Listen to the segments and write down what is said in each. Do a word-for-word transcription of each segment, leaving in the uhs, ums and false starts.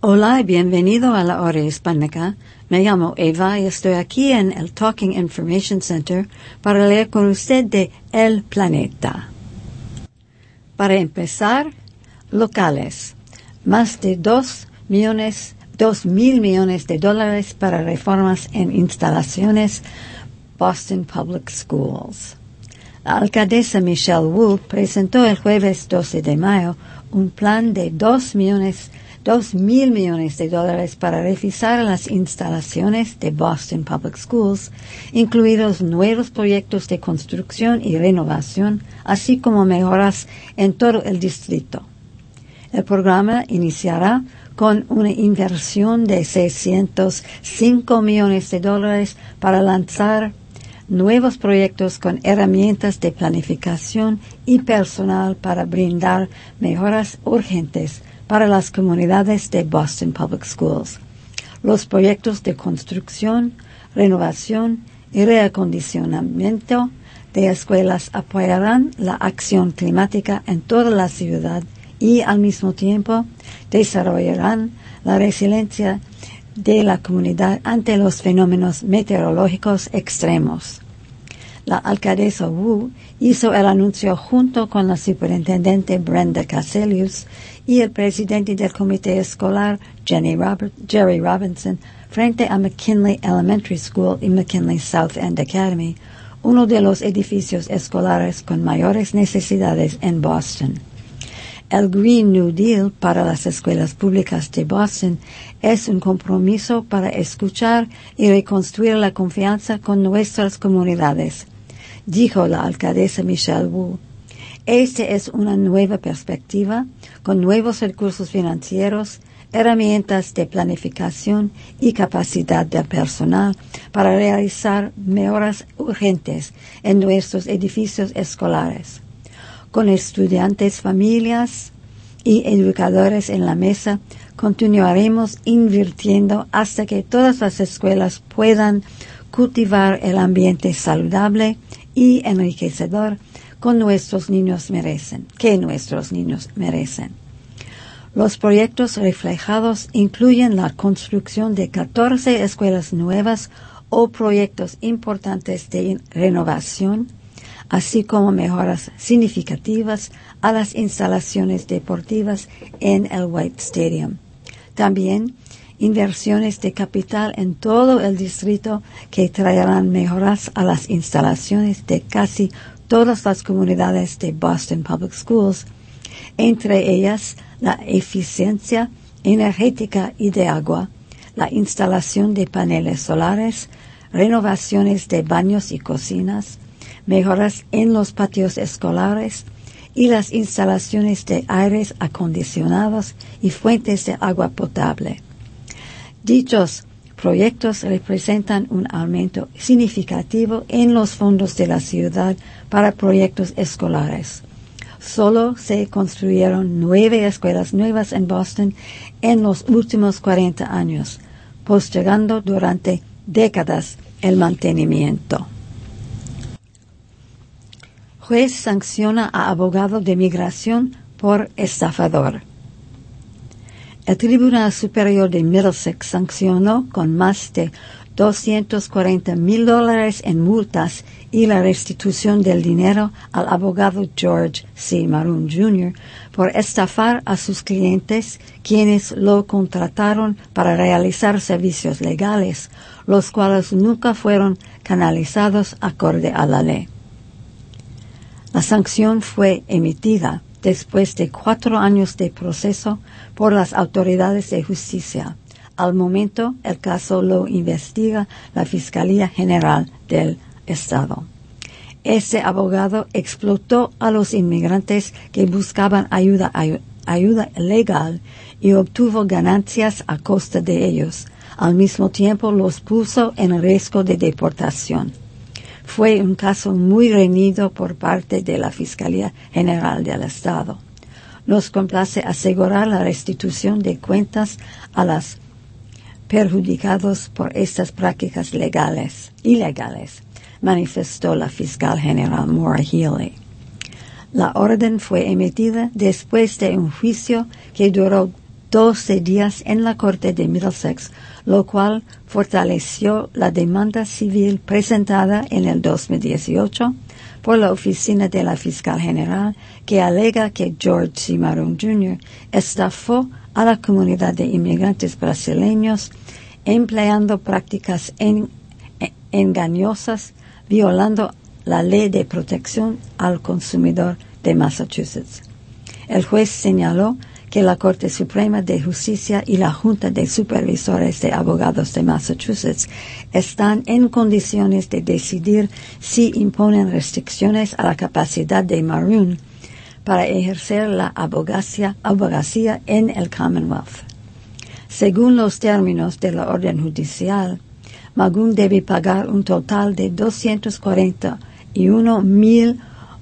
Hola y bienvenido a la hora hispánica. Me llamo Eva y estoy aquí en el Talking Information Center para leer con usted de El Planeta. Para empezar, locales. Más de dos millones, dos mil millones de dólares para reformas en instalaciones Boston Public Schools. La alcaldesa Michelle Wu presentó el jueves doce de mayo un plan de dos millones Dos mil millones de dólares para revisar las instalaciones de Boston Public Schools, incluidos nuevos proyectos de construcción y renovación, así como mejoras en todo el distrito. El programa iniciará con una inversión de seiscientos cinco millones de dólares para lanzar nuevos proyectos con herramientas de planificación y personal para brindar mejoras urgentes para las comunidades de Boston Public Schools. Los proyectos de construcción, renovación y reacondicionamiento de escuelas apoyarán la acción climática en toda la ciudad y, al mismo tiempo, desarrollarán la resiliencia de la comunidad ante los fenómenos meteorológicos extremos. La alcaldesa Wu hizo el anuncio junto con la superintendente Brenda Cassellius y el presidente del comité escolar Jenny Robert, Jerry Robinson frente a McKinley Elementary School y McKinley South End Academy, uno de los edificios escolares con mayores necesidades en Boston. El Green New Deal para las escuelas públicas de Boston es un compromiso para escuchar y reconstruir la confianza con nuestras comunidades, dijo la alcaldesa Michelle Wu. Esta es una nueva perspectiva, con nuevos recursos financieros, herramientas de planificación y capacidad del personal para realizar mejoras urgentes en nuestros edificios escolares. Con estudiantes, familias y educadores en la mesa, continuaremos invirtiendo hasta que todas las escuelas puedan cultivar el ambiente saludable y enriquecedor con nuestros niños merecen, que nuestros niños merecen. Los proyectos reflejados incluyen la construcción de catorce escuelas nuevas o proyectos importantes de renovación, así como mejoras significativas a las instalaciones deportivas en el White Stadium. También inversiones de capital en todo el distrito que traerán mejoras a las instalaciones de casi todas las comunidades de Boston Public Schools, entre ellas la eficiencia energética y de agua, la instalación de paneles solares, renovaciones de baños y cocinas, mejoras en los patios escolares y las instalaciones de aires acondicionados y fuentes de agua potable. Dichos proyectos representan un aumento significativo en los fondos de la ciudad para proyectos escolares. Solo se construyeron nueve escuelas nuevas en Boston en los últimos cuarenta años, postergando durante décadas el mantenimiento. Juez sanciona a abogado de migración por estafador. El Tribunal Superior de Middlesex sancionó con más de doscientos cuarenta mil dólares en multas y la restitución del dinero al abogado George C. Maroon junior por estafar a sus clientes, quienes lo contrataron para realizar servicios legales, los cuales nunca fueron canalizados acorde a la ley. La sanción fue emitida después de cuatro años de proceso por las autoridades de justicia. Al momento, el caso lo investiga la Fiscalía General del Estado. Este abogado explotó a los inmigrantes que buscaban ayuda, ayuda legal y obtuvo ganancias a costa de ellos. Al mismo tiempo, los puso en riesgo de deportación. Fue un caso muy reñido por parte de la Fiscalía General del Estado. Nos complace asegurar la restitución de cuentas a los perjudicados por estas prácticas legales, ilegales, manifestó la fiscal general Maura Healey. La orden fue emitida después de un juicio que duró doce días en la Corte de Middlesex, lo cual fortaleció la demanda civil presentada en el dos mil dieciocho por la Oficina de la Fiscal General, que alega que George C. Maroon junior estafó a la comunidad de inmigrantes brasileños empleando prácticas en, en, engañosas, violando la Ley de Protección al Consumidor de Massachusetts. El juez señaló que la Corte Suprema de Justicia y la Junta de Supervisores de Abogados de Massachusetts están en condiciones de decidir si imponen restricciones a la capacidad de Maroon para ejercer la abogacía, abogacía en el Commonwealth. Según los términos de la orden judicial, Maroon debe pagar un total de doscientos cuarenta y uno mil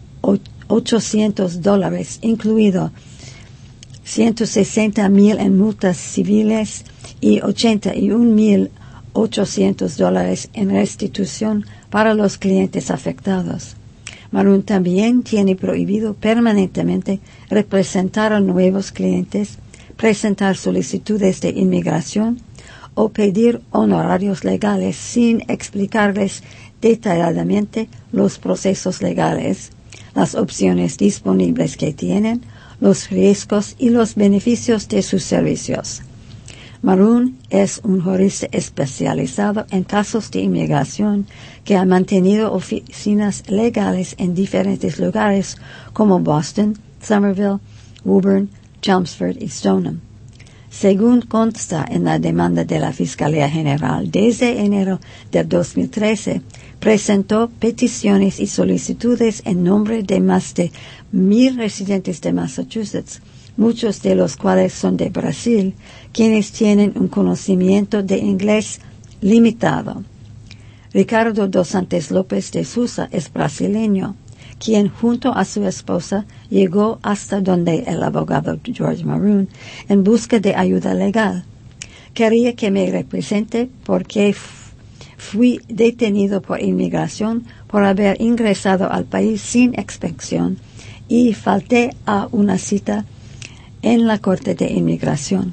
ochocientos dólares, incluido ciento sesenta mil en multas civiles y ochenta y un mil ochocientos dólares en restitución para los clientes afectados. Maroon también tiene prohibido permanentemente representar a nuevos clientes, presentar solicitudes de inmigración o pedir honorarios legales sin explicarles detalladamente los procesos legales, las opciones disponibles que tienen, los riesgos y los beneficios de sus servicios. Maroon es un jurista especializado en casos de inmigración que ha mantenido oficinas legales en diferentes lugares como Boston, Somerville, Woburn, Chelmsford y Stoneham. Según consta en la demanda de la Fiscalía General, desde enero del dos mil trece, presentó peticiones y solicitudes en nombre de más de mil residentes de Massachusetts, muchos de los cuales son de Brasil, quienes tienen un conocimiento de inglés limitado. Ricardo dos Santos López de Sousa es brasileño, quien junto a su esposa llegó hasta donde el abogado George Maroon en busca de ayuda legal. Quería que me represente porque fui detenido por inmigración por haber ingresado al país sin inspección y falté a una cita en la Corte de Inmigración.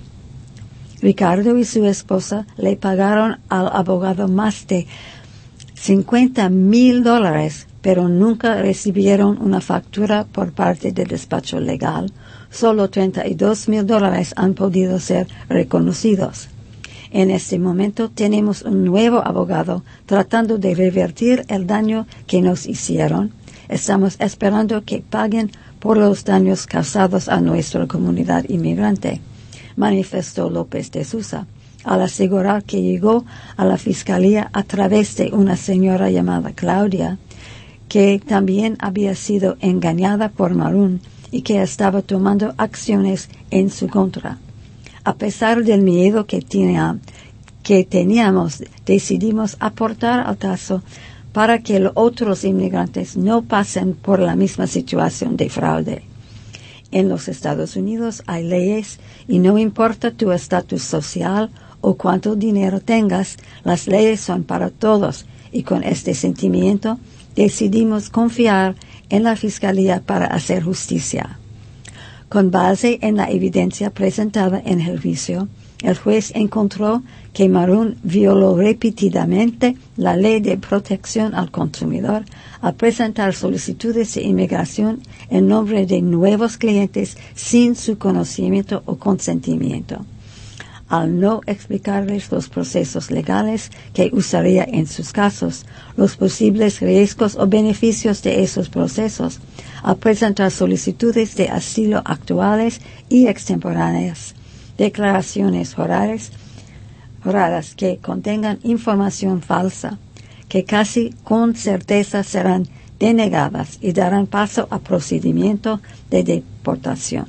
Ricardo y su esposa le pagaron al abogado más de cincuenta mil dólares, pero nunca recibieron una factura por parte del despacho legal. Solo treinta y dos mil dólares han podido ser reconocidos. En este momento tenemos un nuevo abogado tratando de revertir el daño que nos hicieron. Estamos esperando que paguen por los daños causados a nuestra comunidad inmigrante, manifestó López de Sousa, al asegurar que llegó a la fiscalía a través de una señora llamada Claudia, que también había sido engañada por Maroon y que estaba tomando acciones en su contra. A pesar del miedo que, tenía, que teníamos, decidimos aportar al caso para que los otros inmigrantes no pasen por la misma situación de fraude. En los Estados Unidos hay leyes y no importa tu estatus social o cuánto dinero tengas, las leyes son para todos, y con este sentimiento decidimos confiar en la Fiscalía para hacer justicia. Con base en la evidencia presentada en el juicio, el juez encontró que Maroon violó repetidamente la Ley de Protección al Consumidor al presentar solicitudes de inmigración en nombre de nuevos clientes sin su conocimiento o consentimiento, al no explicarles los procesos legales que usaría en sus casos, los posibles riesgos o beneficios de esos procesos, al presentar solicitudes de asilo actuales y extemporáneas, declaraciones orales, juradas que contengan información falsa, que casi con certeza serán denegadas y darán paso a procedimiento de deportación.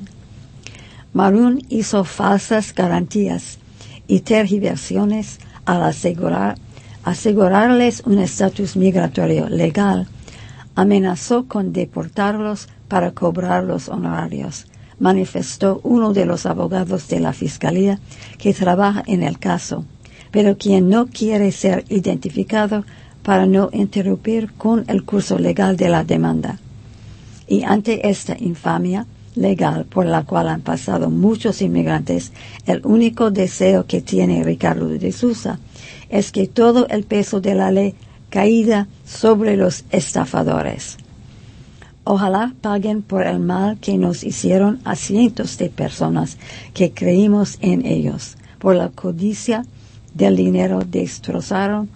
Maroon hizo falsas garantías y tergiversiones al asegurar, asegurarles un estatus migratorio legal. Amenazó con deportarlos para cobrar los honorarios, manifestó uno de los abogados de la Fiscalía que trabaja en el caso, pero quien no quiere ser identificado para no interrumpir con el curso legal de la demanda. Y ante esta infamia, legal por la cual han pasado muchos inmigrantes, el único deseo que tiene Ricardo de Sousa es que todo el peso de la ley caiga sobre los estafadores. Ojalá paguen por el mal que nos hicieron a cientos de personas que creímos en ellos. Por la codicia del dinero destrozaron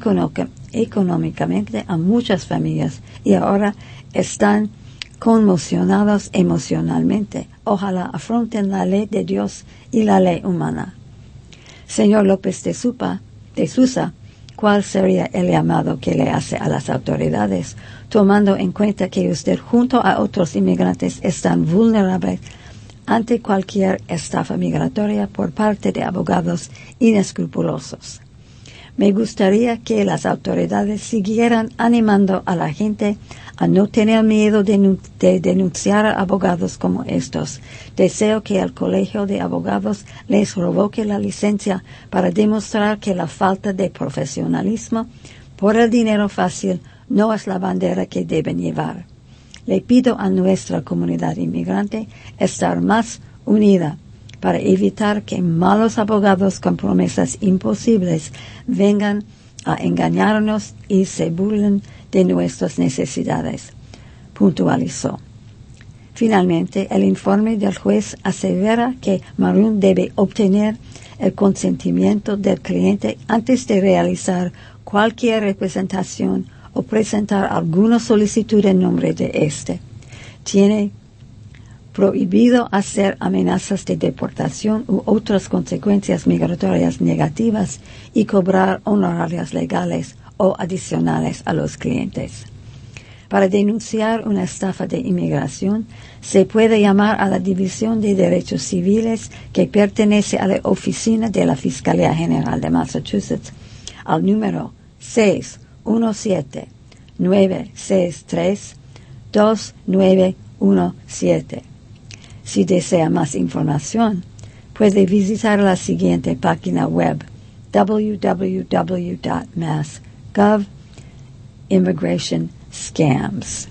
económicamente a muchas familias y ahora están conmocionados emocionalmente. Ojalá afronten la ley de Dios y la ley humana. Señor López de, Supa, de Sousa, ¿cuál sería el llamado que le hace a las autoridades, tomando en cuenta que usted junto a otros inmigrantes están vulnerables ante cualquier estafa migratoria por parte de abogados inescrupulosos? Me gustaría que las autoridades siguieran animando a la gente a no tener miedo de, de denunciar a abogados como estos. Deseo que el Colegio de Abogados les revoque la licencia para demostrar que la falta de profesionalismo por el dinero fácil no es la bandera que deben llevar. Le pido a nuestra comunidad inmigrante estar más unida para evitar que malos abogados con promesas imposibles vengan a engañarnos y se burlen de nuestras necesidades, puntualizó. Finalmente, el informe del juez asevera que Maroon debe obtener el consentimiento del cliente antes de realizar cualquier representación o presentar alguna solicitud en nombre de éste. Tiene prohibido hacer amenazas de deportación u otras consecuencias migratorias negativas y cobrar honorarios legales o adicionales a los clientes. Para denunciar una estafa de inmigración, se puede llamar a la División de Derechos Civiles que pertenece a la Oficina de la Fiscalía General de Massachusetts al número seis uno siete, nueve seis tres, dos nueve uno siete. Si desea más información, puede visitar la siguiente página web w w w punto mass punto gov immigration scams.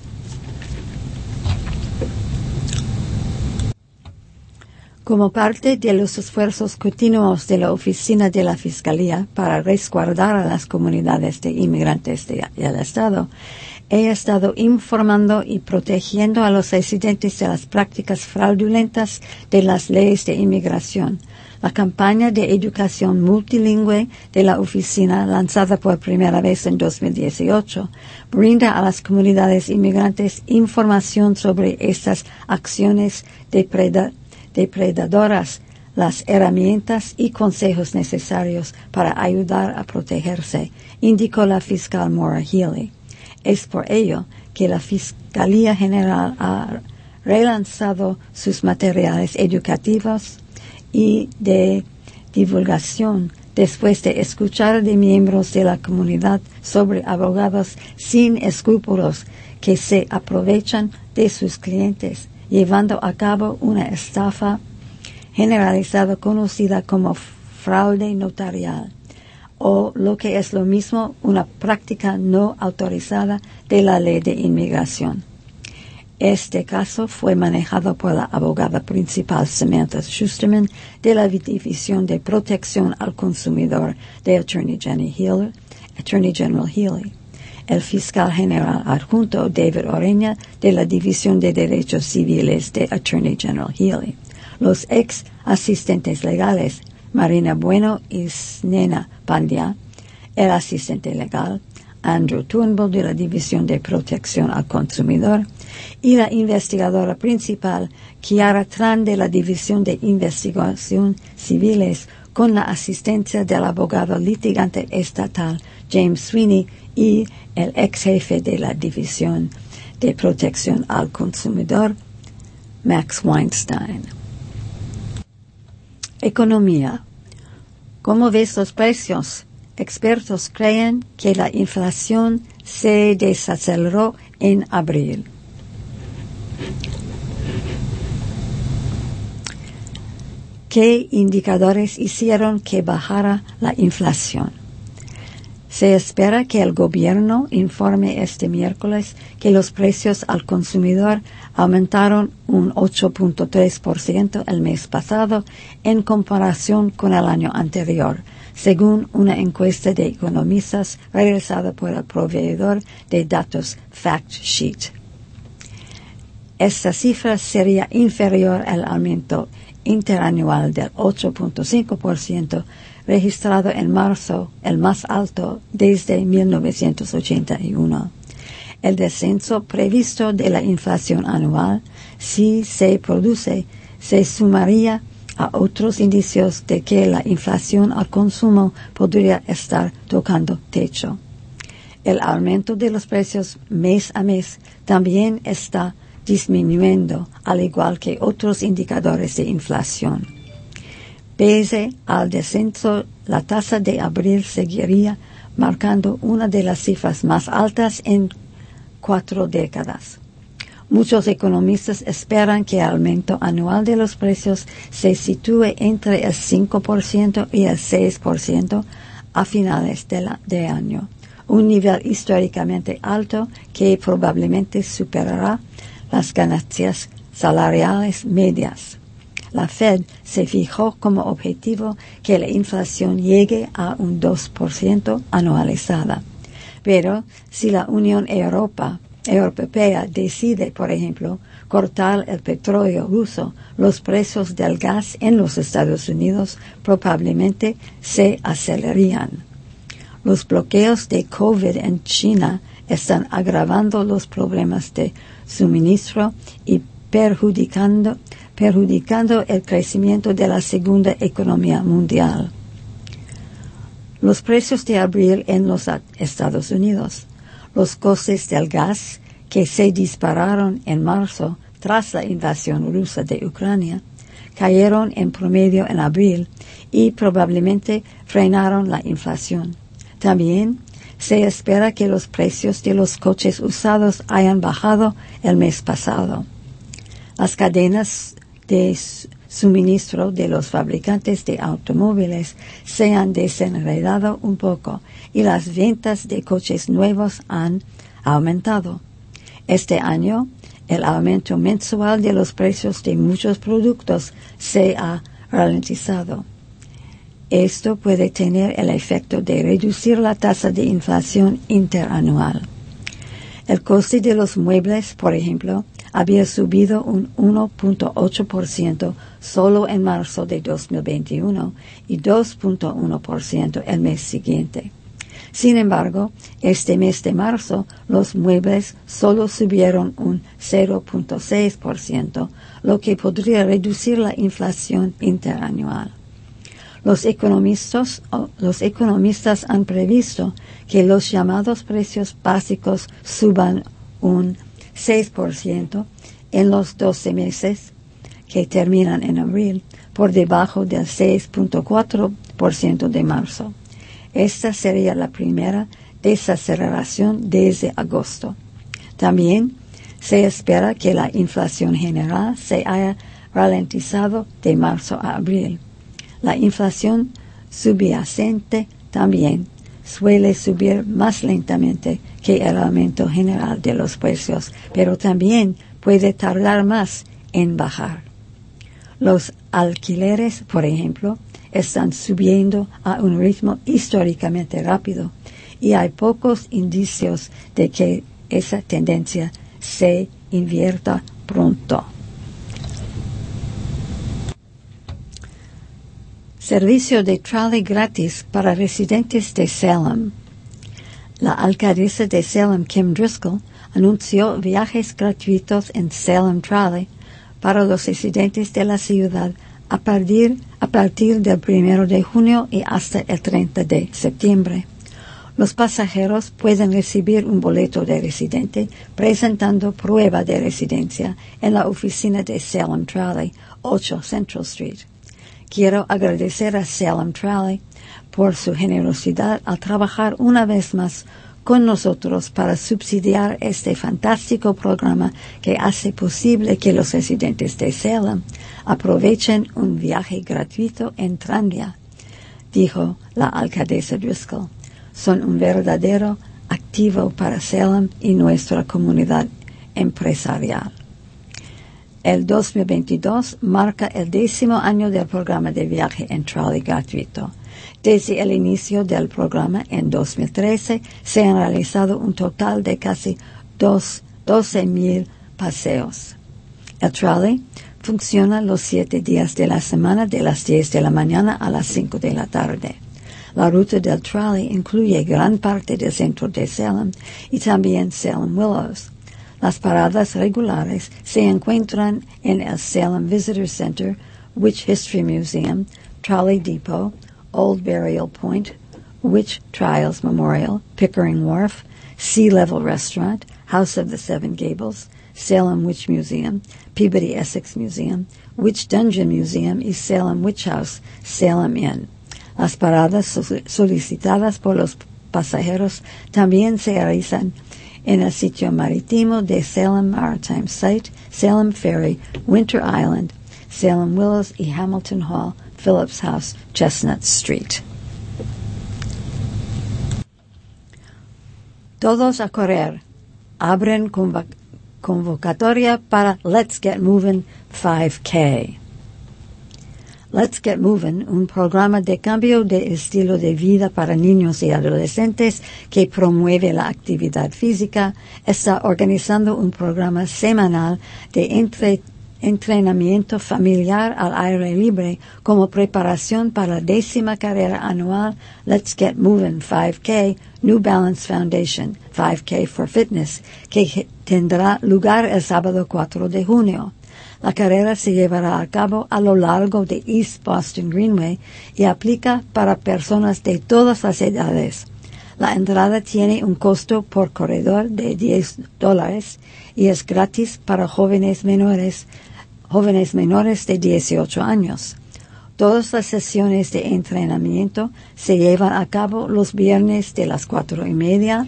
Como parte de los esfuerzos continuos de la Oficina de la Fiscalía para resguardar a las comunidades de inmigrantes del Estado, he estado informando y protegiendo a los residentes de las prácticas fraudulentas de las leyes de inmigración. La campaña de educación multilingüe de la oficina, lanzada por primera vez en dos mil dieciocho, brinda a las comunidades inmigrantes información sobre estas acciones depreda- depredadoras, las herramientas y consejos necesarios para ayudar a protegerse, indicó la fiscal Maura Healey. Es por ello que la Fiscalía General ha relanzado sus materiales educativos y de divulgación después de escuchar de miembros de la comunidad sobre abogados sin escrúpulos que se aprovechan de sus clientes, llevando a cabo una estafa generalizada conocida como fraude notarial, o lo que es lo mismo, una práctica no autorizada de la ley de inmigración. Este caso fue manejado por la abogada principal Samantha Schusterman de la División de Protección al Consumidor de Attorney General Healey, Attorney General Healey, el fiscal general adjunto David Oreña de la División de Derechos Civiles de Attorney General Healey, los ex asistentes legales Marina Bueno y Snena Pandya, el asistente legal Andrew Turnbull de la División de Protección al Consumidor y la investigadora principal Kiara Tran de la División de Investigación Civiles con la asistencia del abogado litigante estatal James Sweeney y el ex jefe de la División de Protección al Consumidor Max Weinstein. Economía. ¿Cómo ves los precios? Expertos creen que la inflación se desaceleró en abril. ¿Qué indicadores hicieron que bajara la inflación? Se espera que el gobierno informe este miércoles que los precios al consumidor aumentaron un ocho punto tres por ciento el mes pasado en comparación con el año anterior, según una encuesta de economistas realizada por el proveedor de datos FactSheet. Esta cifra sería inferior al aumento interanual del ocho punto cinco por ciento registrado en marzo, el más alto desde mil novecientos ochenta y uno. El descenso previsto de la inflación anual, si se produce, se sumaría a otros indicios de que la inflación al consumo podría estar tocando techo. El aumento de los precios mes a mes también está disminuyendo, al igual que otros indicadores de inflación. Pese al descenso, la tasa de abril seguiría marcando una de las cifras más altas en cuatro décadas. Muchos economistas esperan que el aumento anual de los precios se sitúe entre el cinco por ciento y el seis por ciento a finales de, la, de año, un nivel históricamente alto que probablemente superará las ganancias salariales medias. La Fed se fijó como objetivo que la inflación llegue a un dos por ciento anualizada. Pero si la Unión Europa, Europea decide, por ejemplo, cortar el petróleo ruso, los precios del gas en los Estados Unidos probablemente se acelerarían. Los bloqueos de COVID en China están agravando los problemas de suministro y perjudicando, perjudicando el crecimiento de la segunda economía mundial. Los precios de abril en los Estados Unidos. Los costes del gas, que se dispararon en marzo tras la invasión rusa de Ucrania, cayeron en promedio en abril y probablemente frenaron la inflación. También se espera que los precios de los coches usados hayan bajado el mes pasado. Las cadenas de suministro de los fabricantes de automóviles se han desenredado un poco y las ventas de coches nuevos han aumentado. Este año, el aumento mensual de los precios de muchos productos se ha ralentizado. Esto puede tener el efecto de reducir la tasa de inflación interanual. El coste de los muebles, por ejemplo, había subido un uno punto ocho por ciento solo en marzo de dos mil veintiuno y dos punto uno por ciento el mes siguiente. Sin embargo, este mes de marzo los muebles solo subieron un cero punto seis por ciento, lo que podría reducir la inflación interanual. Los economistas, los economistas han previsto que los llamados precios básicos suban un seis por ciento en los doce meses que terminan en abril, por debajo del seis punto cuatro por ciento de marzo. Esta sería la primera desaceleración desde agosto. También se espera que la inflación general se haya ralentizado de marzo a abril. La inflación subyacente también suele subir más lentamente que el aumento general de los precios, pero también puede tardar más en bajar. Los alquileres, por ejemplo, están subiendo a un ritmo históricamente rápido y hay pocos indicios de que esa tendencia se invierta pronto. Servicio de trolley gratis para residentes de Salem. La alcaldesa de Salem, Kim Driscoll, anunció viajes gratuitos en Salem Trolley para los residentes de la ciudad a partir, a partir del primero de junio y hasta el treinta de septiembre. Los pasajeros pueden recibir un boleto de residente presentando prueba de residencia en la oficina de Salem Trolley, ocho Central Street. Quiero agradecer a Salem Trolley por su generosidad al trabajar una vez más con nosotros para subsidiar este fantástico programa que hace posible que los residentes de Salem aprovechen un viaje gratuito en tranvía, dijo la alcaldesa Driscoll. son un verdadero activo para Salem y nuestra comunidad empresarial. El dos mil veintidós marca el décimo año del programa de viaje en trolley gratuito. Desde el inicio del programa en dos mil trece se han realizado un total de casi doce mil paseos. El trolley funciona los siete días de la semana de las diez de la mañana a las cinco de la tarde. La ruta del trolley incluye gran parte del centro de Salem y también Salem Willows. Las paradas regulares se encuentran en el Salem Visitor Center, Witch History Museum, Trolley Depot, Old Burial Point, Witch Trials Memorial, Pickering Wharf, Sea Level Restaurant, House of the Seven Gables, Salem Witch Museum, Peabody Essex Museum, Witch Dungeon Museum y Salem Witch House, Salem Inn. Las paradas solicitadas por los pasajeros también se realizan en el sitio marítimo de Salem Maritime Site, Salem Ferry, Winter Island, Salem Willows y Hamilton Hall, Phillips House, Chestnut Street. Todos a correr. Abren convoc- convocatoria para Let's Get Moving five K. Let's Get Moving, un programa de cambio de estilo de vida para niños y adolescentes que promueve la actividad física, está organizando un programa semanal de entre, entrenamiento familiar al aire libre como preparación para la décima carrera anual Let's Get Moving five K New Balance Foundation five K for Fitness, que tendrá lugar el sábado cuatro de junio. La carrera se llevará a cabo a lo largo de East Boston Greenway y aplica para personas de todas las edades. La entrada tiene un costo por corredor de diez dólares y es gratis para jóvenes menores, jóvenes menores de dieciocho años. Todas las sesiones de entrenamiento se llevan a cabo los viernes de las cuatro y media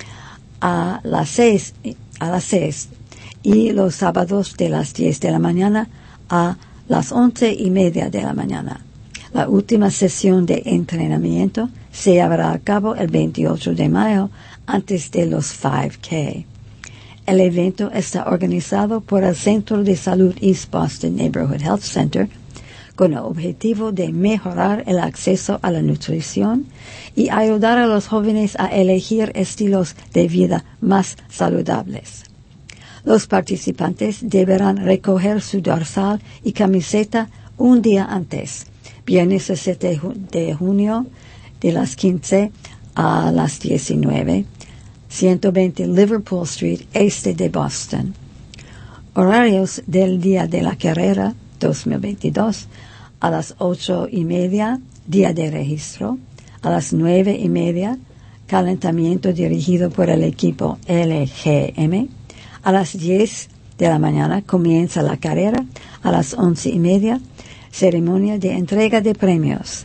a las seis, a las seis. Y los sábados de las diez de la mañana a las once y media de la mañana. La última sesión de entrenamiento se llevará a cabo el veintiocho de mayo antes de los five K. El evento está organizado por el Centro de Salud East Boston Neighborhood Health Center con el objetivo de mejorar el acceso a la nutrición y ayudar a los jóvenes a elegir estilos de vida más saludables. Los participantes deberán recoger su dorsal y camiseta un día antes, viernes siete de junio, de las quince a las diecinueve, ciento veinte Liverpool Street, este de Boston. Horarios del día de la carrera dos mil veintidós, a las ocho y media, día de registro, a las nueve y media, calentamiento dirigido por el equipo L G M. A las diez de la mañana comienza la carrera. A las once y media, ceremonia de entrega de premios.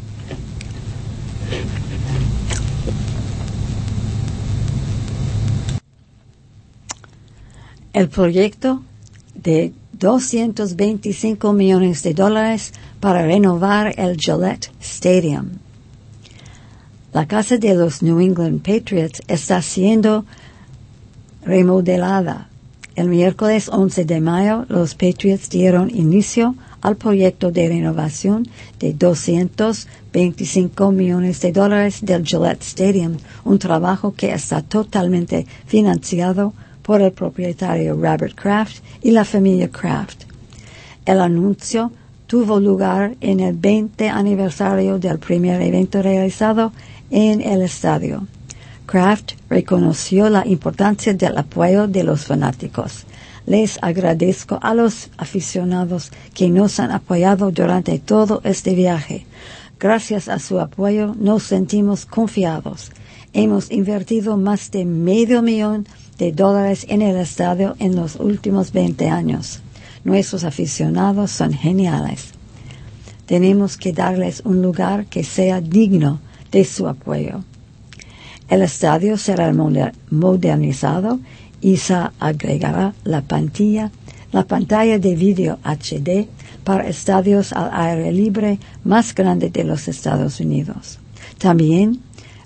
El proyecto de doscientos veinticinco millones de dólares para renovar el Gillette Stadium. La casa de los New England Patriots está siendo remodelada. El miércoles once de mayo, los Patriots dieron inicio al proyecto de renovación de doscientos veinticinco millones de dólares del Gillette Stadium, un trabajo que está totalmente financiado por el propietario Robert Kraft y la familia Kraft. El anuncio tuvo lugar en el veinte aniversario del primer evento realizado en el estadio. Kraft reconoció la importancia del apoyo de los fanáticos. Les agradezco a los aficionados que nos han apoyado durante todo este viaje. Gracias a su apoyo nos sentimos confiados. Hemos invertido más de medio millón de dólares en el estadio en los últimos veinte años. Nuestros aficionados son geniales. Tenemos que darles un lugar que sea digno de su apoyo. El estadio será modernizado y se agregará la pantalla, la pantalla de vídeo H D para estadios al aire libre más grande de los Estados Unidos. También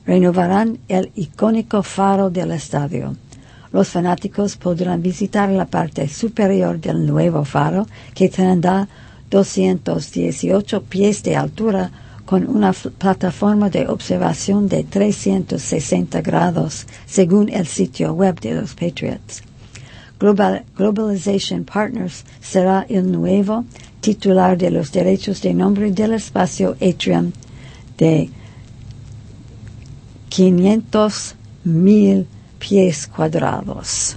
renovarán el icónico faro del estadio. Los fanáticos podrán visitar la parte superior del nuevo faro, que tendrá doscientos dieciocho pies de altura, con una plataforma de observación de trescientos sesenta grados, según el sitio web de los Patriots. Global, Globalization Partners será el nuevo titular de los derechos de nombre del espacio Atrium de quinientos mil pies cuadrados.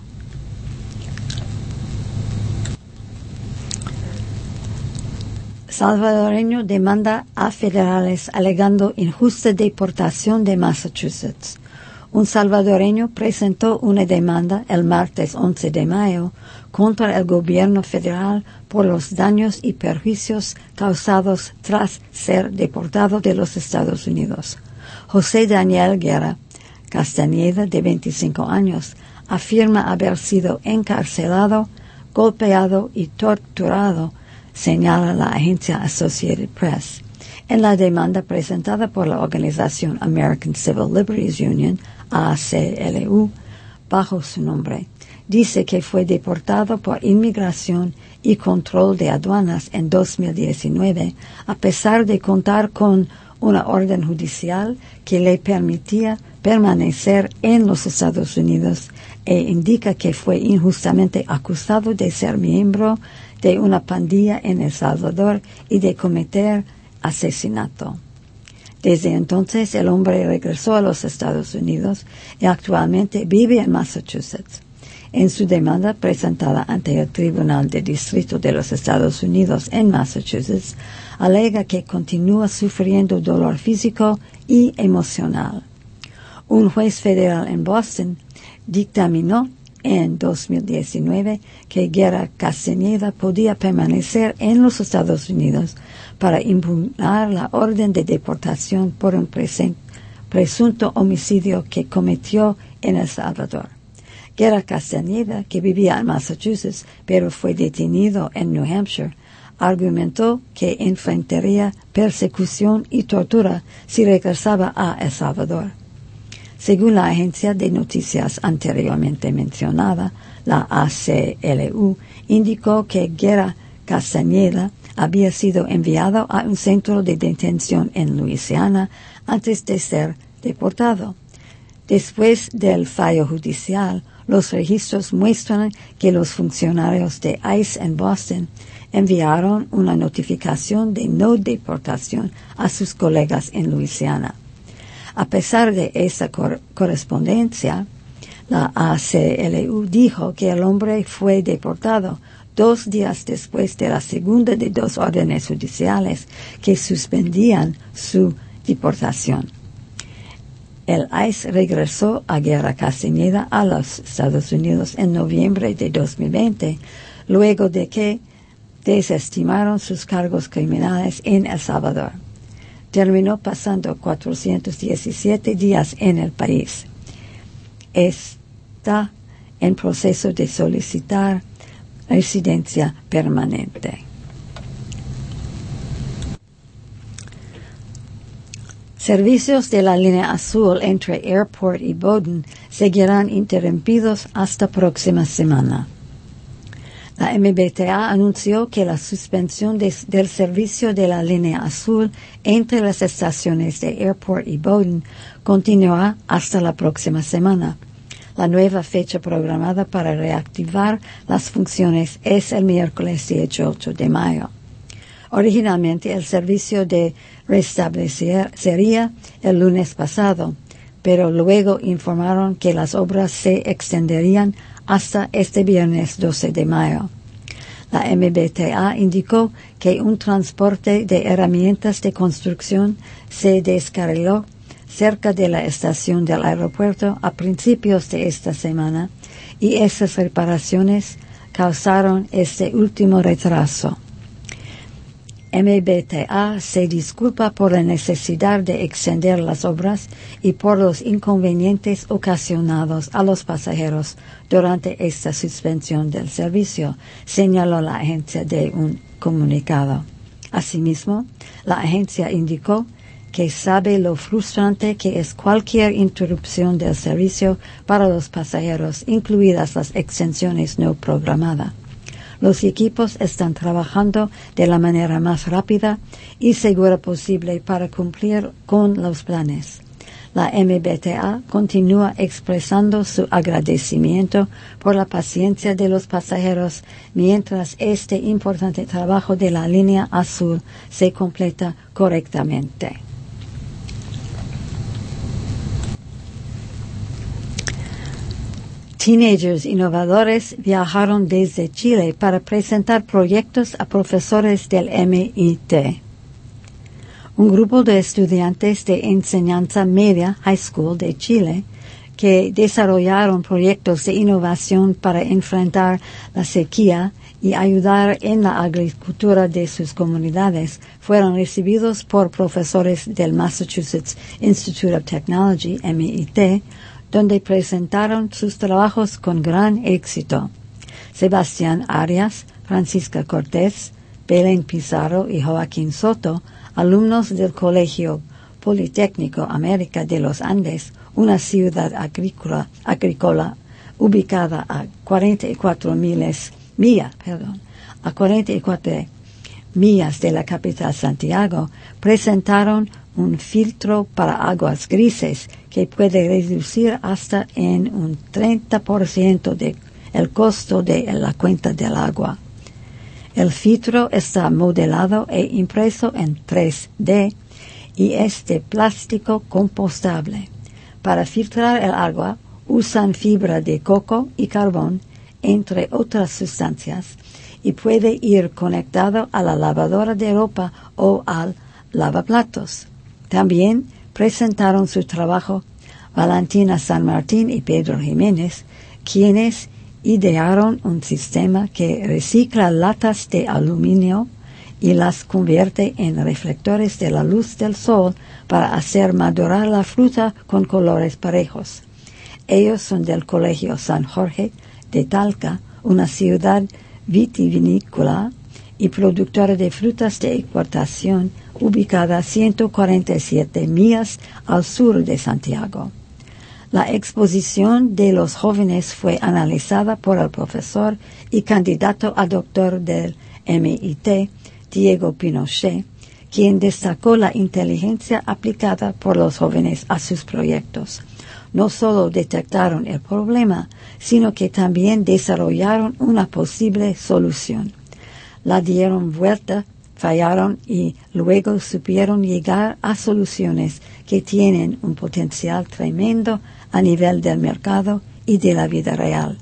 Salvadoreño demanda a federales alegando injusta deportación de Massachusetts. Un salvadoreño presentó una demanda el martes once de mayo contra el gobierno federal por los daños y perjuicios causados tras ser deportado de los Estados Unidos. José Daniel Guerra Castañeda, de veinticinco años, afirma haber sido encarcelado, golpeado y torturado, señala la agencia Associated Press. En la demanda presentada por la organización American Civil Liberties Union, A C L U, bajo su nombre, dice que fue deportado por Inmigración y Control de Aduanas en dos mil diecinueve, a pesar de contar con una orden judicial que le permitía permanecer en los Estados Unidos, e indica que fue injustamente acusado de ser miembro de una pandilla en El Salvador y de cometer asesinato. Desde entonces, el hombre regresó a los Estados Unidos y actualmente vive en Massachusetts. En su demanda presentada ante el Tribunal de Distrito de los Estados Unidos en Massachusetts, alega que continúa sufriendo dolor físico y emocional. Un juez federal en Boston dictaminó en dos mil diecinueve que Guerra Castañeda podía permanecer en los Estados Unidos para impugnar la orden de deportación por un presunto homicidio que cometió en El Salvador. Guerra Castañeda, que vivía en Massachusetts pero fue detenido en New Hampshire, argumentó que enfrentaría persecución y tortura si regresaba a El Salvador. Según la agencia de noticias anteriormente mencionada, la A C L U indicó que Guerra Castañeda había sido enviado a un centro de detención en Luisiana antes de ser deportado. Después del fallo judicial, los registros muestran que los funcionarios de ICE en Boston enviaron una notificación de no deportación a sus colegas en Luisiana. A pesar de esa cor- correspondencia, la A C L U dijo que el hombre fue deportado dos días después de la segunda de dos órdenes judiciales que suspendían su deportación. El ICE regresó a Guerra Castañeda a los Estados Unidos en noviembre de dos mil veinte, luego de que desestimaron sus cargos criminales en El Salvador. Terminó pasando cuatrocientos diecisiete días en el país. Está en proceso de solicitar residencia permanente. Servicios de la línea azul entre Airport y Bowdoin seguirán interrumpidos hasta próxima semana. La M B T A anunció que la suspensión de, del servicio de la línea azul entre las estaciones de Airport y Bowdoin continuará hasta la próxima semana. La nueva fecha programada para reactivar las funciones es el miércoles dieciocho de mayo. Originalmente el servicio de restablecería el lunes pasado, pero luego informaron que las obras se extenderían hasta este viernes doce de mayo. La M B T A indicó que un transporte de herramientas de construcción se descarriló cerca de la estación del aeropuerto a principios de esta semana y esas reparaciones causaron este último retraso. M B T A se disculpa por la necesidad de extender las obras y por los inconvenientes ocasionados a los pasajeros durante esta suspensión del servicio, señaló la agencia de un comunicado. Asimismo, la agencia indicó que sabe lo frustrante que es cualquier interrupción del servicio para los pasajeros, incluidas las extensiones no programadas. Los equipos están trabajando de la manera más rápida y segura posible para cumplir con los planes. La M B T A continúa expresando su agradecimiento por la paciencia de los pasajeros mientras este importante trabajo de la línea azul se completa correctamente. Teenagers innovadores viajaron desde Chile para presentar proyectos a profesores del M I T. Un grupo de estudiantes de enseñanza media High School de Chile que desarrollaron proyectos de innovación para enfrentar la sequía y ayudar en la agricultura de sus comunidades fueron recibidos por profesores del Massachusetts Institute of Technology, M I T, donde presentaron sus trabajos con gran éxito. Sebastián Arias, Francisca Cortés, Belén Pizarro y Joaquín Soto, alumnos del Colegio Politécnico América de los Andes, una ciudad agrícola, agrícola ubicada a cuarenta y cuatro millas, millas, perdón, a cuarenta y cuatro millas de la capital Santiago, presentaron un filtro para aguas grises que puede reducir hasta en un treinta por ciento de el costo de la cuenta del agua. El filtro está modelado e impreso en tres D y es de plástico compostable. Para filtrar el agua usan fibra de coco y carbón, entre otras sustancias, y puede ir conectado a la lavadora de ropa o al lavaplatos. También presentaron su trabajo Valentina San Martín y Pedro Jiménez, quienes idearon un sistema que recicla latas de aluminio y las convierte en reflectores de la luz del sol para hacer madurar la fruta con colores parejos. Ellos son del Colegio San Jorge de Talca, una ciudad vitivinícola y productora de frutas de exportación ubicada a ciento cuarenta y siete millas al sur de Santiago. La exposición de los jóvenes fue analizada por el profesor y candidato a doctor del M I T, Diego Pinochet, quien destacó la inteligencia aplicada por los jóvenes a sus proyectos. No solo detectaron el problema, sino que también desarrollaron una posible solución. La dieron vuelta, fallaron y luego supieron llegar a soluciones que tienen un potencial tremendo a nivel del mercado y de la vida real,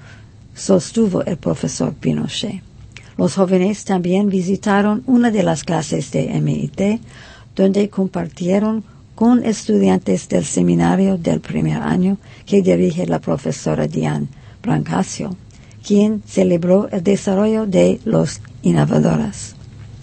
sostuvo el profesor Pinochet. Los jóvenes también visitaron una de las clases de M I T, donde compartieron con estudiantes del seminario del primer año que dirige la profesora Diane Brancasio, quien celebró el desarrollo de los innovadores.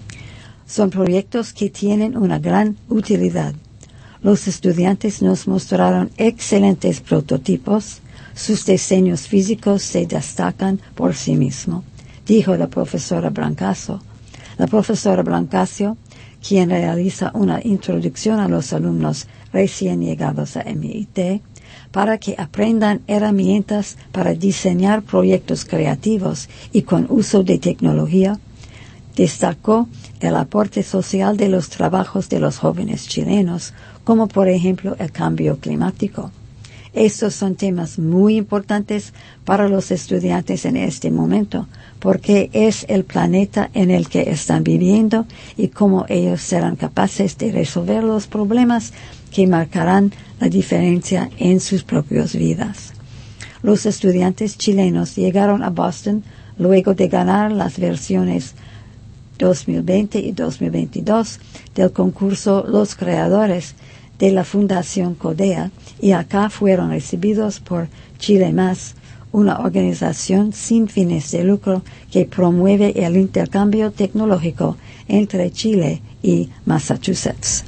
Son proyectos que tienen una gran utilidad. Los estudiantes nos mostraron excelentes prototipos. Sus diseños físicos se destacan por sí mismos, dijo la profesora Brancasio. La profesora Brancasio, quien realiza una introducción a los alumnos recién llegados a M I T, para que aprendan herramientas para diseñar proyectos creativos y con uso de tecnología, destacó el aporte social de los trabajos de los jóvenes chilenos, como por ejemplo el cambio climático. Estos son temas muy importantes para los estudiantes en este momento, porque es el planeta en el que están viviendo y cómo ellos serán capaces de resolver los problemas que marcarán la diferencia en sus propias vidas. Los estudiantes chilenos llegaron a Boston luego de ganar las versiones dos mil veinte y dos mil veintidós del concurso Los Creadores de la Fundación CODEA, y acá fueron recibidos por Chile Más, una organización sin fines de lucro que promueve el intercambio tecnológico entre Chile y Massachusetts.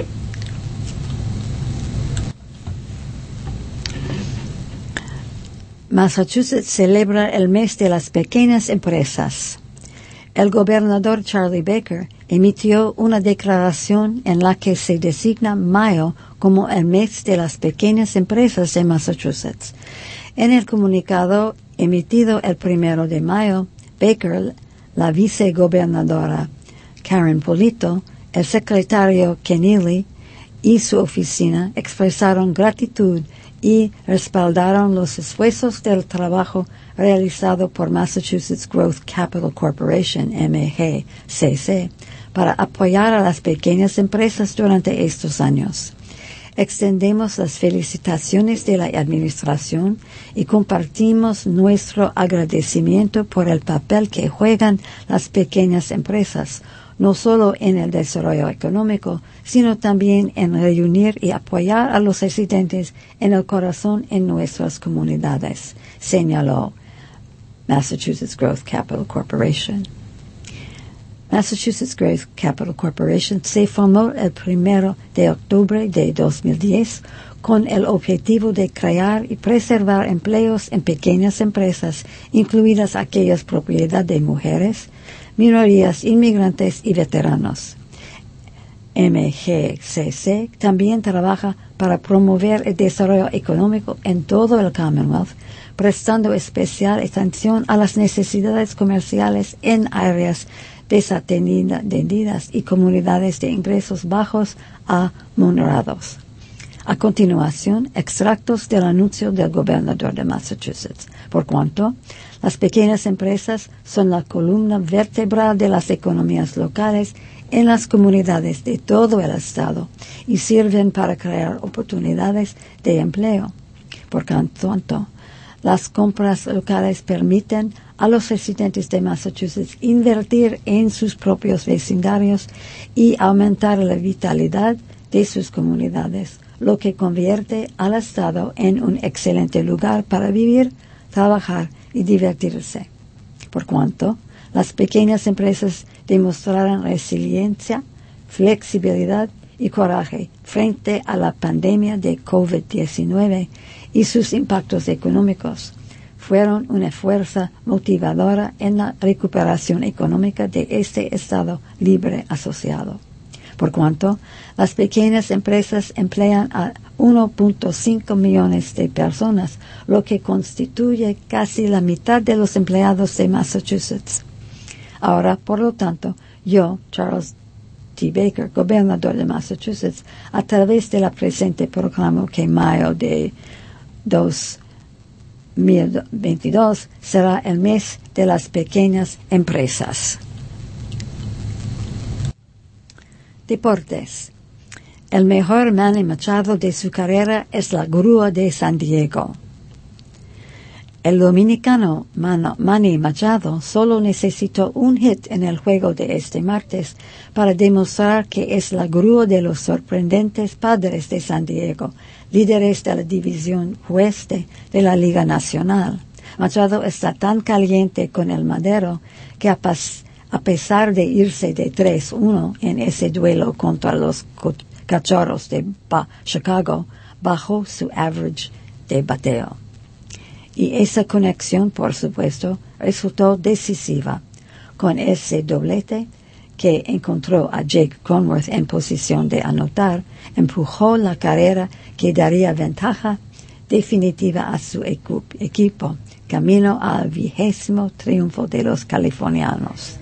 Massachusetts celebra el mes de las pequeñas empresas. El gobernador Charlie Baker emitió una declaración en la que se designa mayo como el mes de las pequeñas empresas de Massachusetts. En el comunicado emitido el primero de mayo, Baker, la vicegobernadora Karen Polito, el secretario Keneally y su oficina expresaron gratitud y respaldaron los esfuerzos del trabajo realizado por Massachusetts Growth Capital Corporation, M G C C, para apoyar a las pequeñas empresas durante estos años. Extendemos las felicitaciones de la Administración y compartimos nuestro agradecimiento por el papel que juegan las pequeñas empresas, no solo en el desarrollo económico, sino también en reunir y apoyar a los residentes en el corazón en nuestras comunidades, señaló Massachusetts Growth Capital Corporation. Massachusetts Growth Capital Corporation se formó el primero de octubre de dos mil diez con el objetivo de crear y preservar empleos en pequeñas empresas, incluidas aquellas propiedad de mujeres, minorías, inmigrantes y veteranos. M G C C también trabaja para promover el desarrollo económico en todo el Commonwealth, prestando especial atención a las necesidades comerciales en áreas desatendidas y comunidades de ingresos bajos a moderados. A continuación, extractos del anuncio del gobernador de Massachusetts. Por cuanto, las pequeñas empresas son la columna vertebral de las economías locales en las comunidades de todo el estado y sirven para crear oportunidades de empleo. Por tanto, las compras locales permiten a los residentes de Massachusetts invertir en sus propios vecindarios y aumentar la vitalidad de sus comunidades, lo que convierte al estado en un excelente lugar para vivir, trabajar y divertirse. Por cuanto las pequeñas empresas demostraron resiliencia, flexibilidad y coraje frente a la pandemia de COVID diecinueve y sus impactos económicos, fueron una fuerza motivadora en la recuperación económica de este Estado libre asociado. Por cuanto las pequeñas empresas emplean a uno punto cinco millones de personas, lo que constituye casi la mitad de los empleados de Massachusetts. Ahora, por lo tanto, yo, Charles T. Baker, gobernador de Massachusetts, a través de la presente proclamo que mayo de dos mil veintidós será el mes de las pequeñas empresas. Deportes. El mejor Manny Machado de su carrera es la grúa de San Diego. El dominicano Manny Machado solo necesitó un hit en el juego de este martes para demostrar que es la grúa de los sorprendentes Padres de San Diego, líderes de la División Oeste de la Liga Nacional. Machado está tan caliente con el madero que a, pas a pesar de irse de tres uno en ese duelo contra los Cachorros de ba Chicago, bajó su average de bateo. Y esa conexión, por supuesto, resultó decisiva. Con ese doblete que encontró a Jake Cronworth en posición de anotar, empujó la carrera que daría ventaja definitiva a su equ equipo, camino al vigésimo triunfo de los californianos.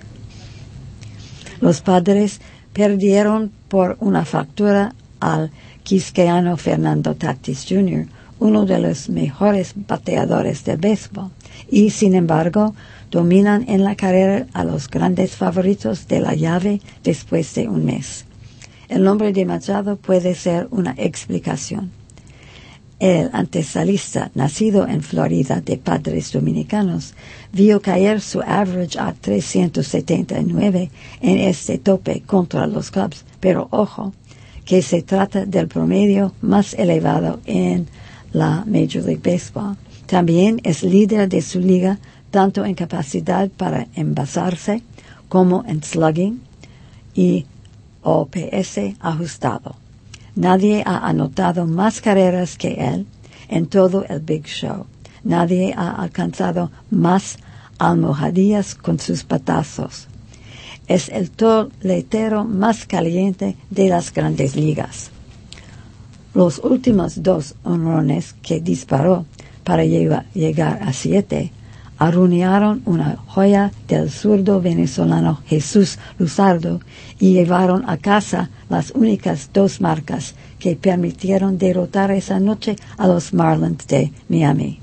Los Padres perdieron por una fractura al quisqueano Fernando Tatis junior, uno de los mejores bateadores del béisbol, y sin embargo dominan en la carrera a los grandes favoritos de la llave después de un mes. El nombre de Machado puede ser una explicación. El antesalista, nacido en Florida de padres dominicanos, vio caer su average a trescientos setenta y nueve en este tope contra los Cubs, pero ojo, que se trata del promedio más elevado en la Major League Baseball. También es líder de su liga tanto en capacidad para envasarse como en slugging y O P S ajustado. Nadie ha anotado más carreras que él en todo el Big Show. Nadie ha alcanzado más almohadillas con sus patazos. Es el toletero más caliente de las grandes ligas. Los últimos dos honrones que disparó para lleva, llegar a siete arruinaron una joya del zurdo venezolano Jesús Luzardo y llevaron a casa las únicas dos marcas que permitieron derrotar esa noche a los Marlins de Miami.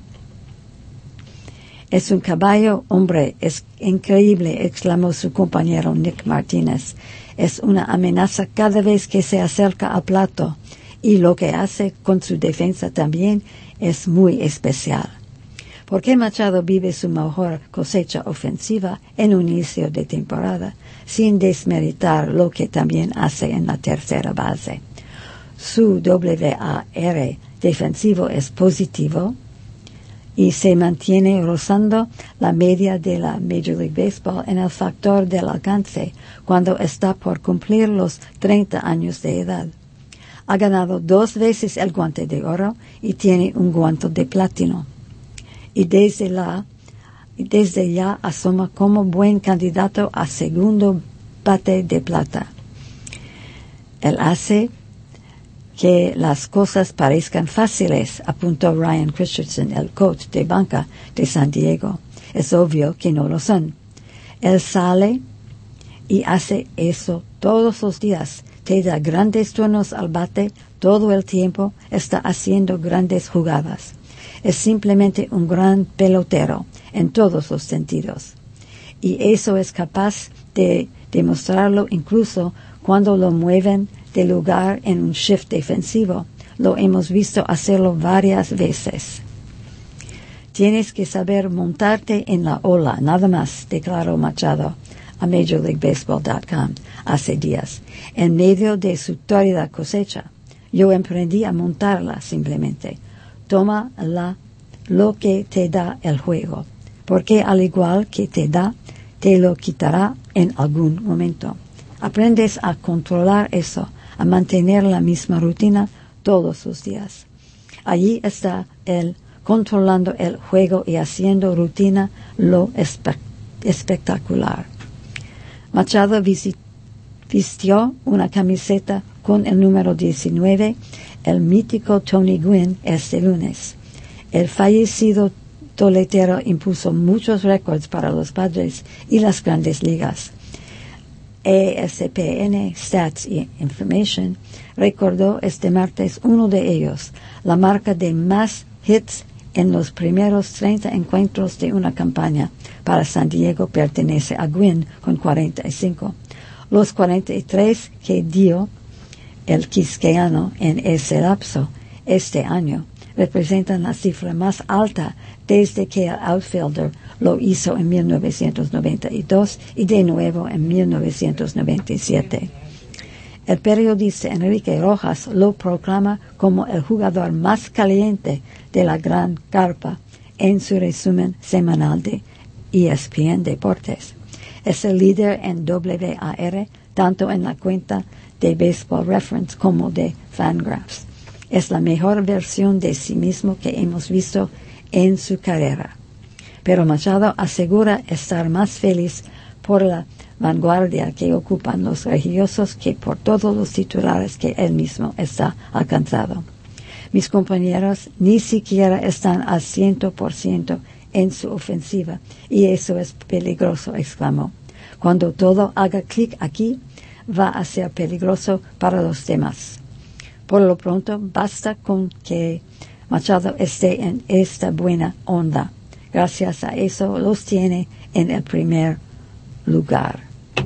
Es un caballo, hombre, es increíble, exclamó su compañero Nick Martínez. Es una amenaza cada vez que se acerca al plato, y lo que hace con su defensa también es muy especial. ¿Por qué Machado vive su mejor cosecha ofensiva en un inicio de temporada, sin desmeritar lo que también hace en la tercera base? Su W A R defensivo es positivo y se mantiene rozando la media de la Major League Baseball en el factor del alcance cuando está por cumplir los treinta años de edad. Ha ganado dos veces el Guante de Oro y tiene un guante de platino. Y desde, la, desde ya asoma como buen candidato a segundo bate de plata. Él hace que las cosas parezcan fáciles, apuntó Ryan Christensen, el coach de banca de San Diego. Es obvio que no lo son. Él sale y hace eso todos los días. Te da grandes turnos al bate todo el tiempo, está haciendo grandes jugadas. Es simplemente un gran pelotero en todos los sentidos. Y eso es capaz de demostrarlo incluso cuando lo mueven de lugar en un shift defensivo. Lo hemos visto hacerlo varias veces. Tienes que saber montarte en la ola, nada más, declaró Machado a Major League Baseball punto com hace días. En medio de su tórrida cosecha, yo emprendí a montarla simplemente. Toma la, lo que te da el juego, porque al igual que te da, te lo quitará en algún momento. Aprendes a controlar eso, a mantener la misma rutina todos los días. Allí está él controlando el juego y haciendo rutina lo espe- espectacular. Machado visit- vistió una camiseta con el número diecinueve, el mítico Tony Gwynn, este lunes. El fallecido toletero impuso muchos récords para los Padres y las grandes ligas. E S P N Stats y Information recordó este martes uno de ellos, la marca de más hits en los primeros treinta encuentros de una campaña para San Diego pertenece a Gwynn con cuarenta y cinco. Los cuarenta y tres que dio el quisqueano en ese lapso este año representan la cifra más alta desde que el outfielder lo hizo en mil novecientos noventa y dos y de nuevo en mil novecientos noventa y siete. El periodista Enrique Rojas lo proclama como el jugador más caliente de la gran carpa en su resumen semanal de E S P N Deportes. Es el líder en W A R tanto en la cuenta de Baseball Reference como de Fangraphs. Es la mejor versión de sí mismo que hemos visto en su carrera. Pero Machado asegura estar más feliz por la vanguardia que ocupan los religiosos que por todos los titulares que él mismo está alcanzado. Mis compañeros ni siquiera están al ciento por ciento en su ofensiva y eso es peligroso, exclamó. Cuando todo haga clic aquí, va a ser peligroso para los demás. Por lo pronto, basta con que Machado esté en esta buena onda. Gracias a eso los tiene en el primer lugar.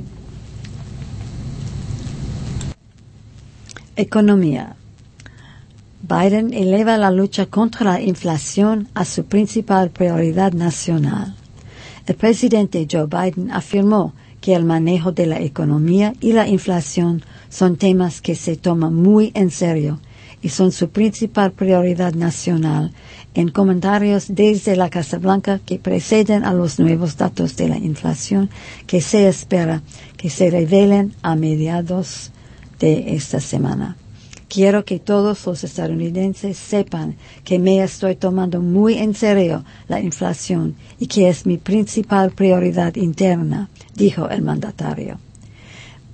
Economía. Biden eleva la lucha contra la inflación a su principal prioridad nacional. El presidente Joe Biden afirmó que el manejo de la economía y la inflación son temas que se toman muy en serio y son su principal prioridad nacional en comentarios desde la Casa Blanca que preceden a los nuevos datos de la inflación que se espera que se revelen a mediados de esta semana. Quiero que todos los estadounidenses sepan que me estoy tomando muy en serio la inflación y que es mi principal prioridad interna, dijo el mandatario.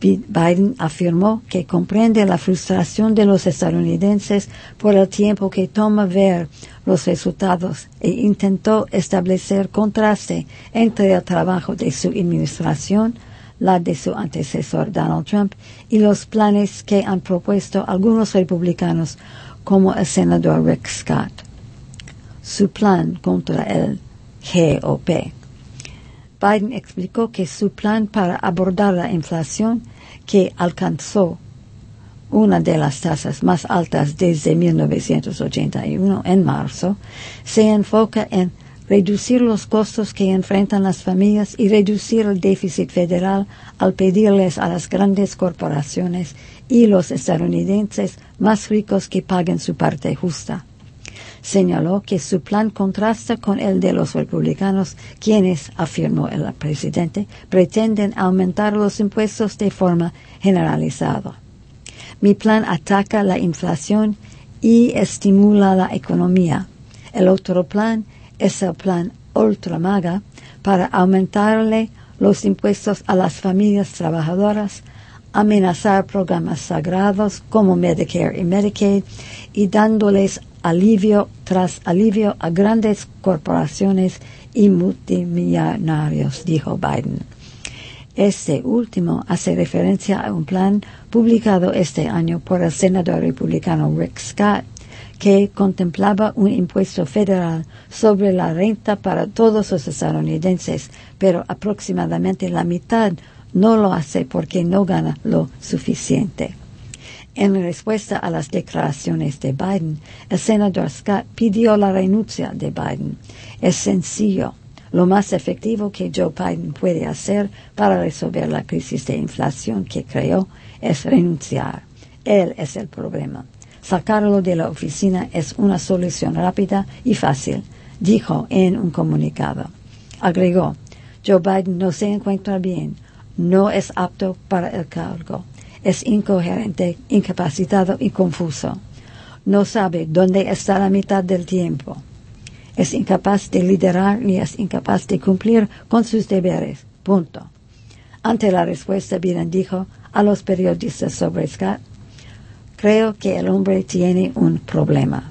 Biden afirmó que comprende la frustración de los estadounidenses por el tiempo que toma ver los resultados e intentó establecer contraste entre el trabajo de su administración, la de su antecesor Donald Trump, y los planes que han propuesto algunos republicanos como el senador Rick Scott. Su plan contra el G O P. Biden explicó que su plan para abordar la inflación, que alcanzó una de las tasas más altas desde mil novecientos ochenta y uno en marzo, se enfoca en reducir los costos que enfrentan las familias y reducir el déficit federal al pedirles a las grandes corporaciones y los estadounidenses más ricos que paguen su parte justa. Señaló que su plan contrasta con el de los republicanos, quienes, afirmó el presidente, pretenden aumentar los impuestos de forma generalizada. Mi plan ataca la inflación y estimula la economía. El otro plan es el plan Ultra MAGA para aumentarle los impuestos a las familias trabajadoras, amenazar programas sagrados como Medicare y Medicaid y dándoles alivio tras alivio a grandes corporaciones y multimillonarios, dijo Biden. Este último hace referencia a un plan publicado este año por el senador republicano Rick Scott, que contemplaba un impuesto federal sobre la renta para todos los estadounidenses, pero aproximadamente la mitad no lo hace porque no gana lo suficiente. En respuesta a las declaraciones de Biden, el senador Scott pidió la renuncia de Biden. Es sencillo. Lo más efectivo que Joe Biden puede hacer para resolver la crisis de inflación que creó es renunciar. Él es el problema. Sacarlo de la oficina es una solución rápida y fácil, dijo en un comunicado. Agregó, Joe Biden no se encuentra bien, no es apto para el cargo. Es incoherente, incapacitado y confuso. No sabe dónde está la mitad del tiempo. Es incapaz de liderar ni es incapaz de cumplir con sus deberes. Punto. Ante la respuesta, Biden dijo a los periodistas sobre Scott, creo que el hombre tiene un problema.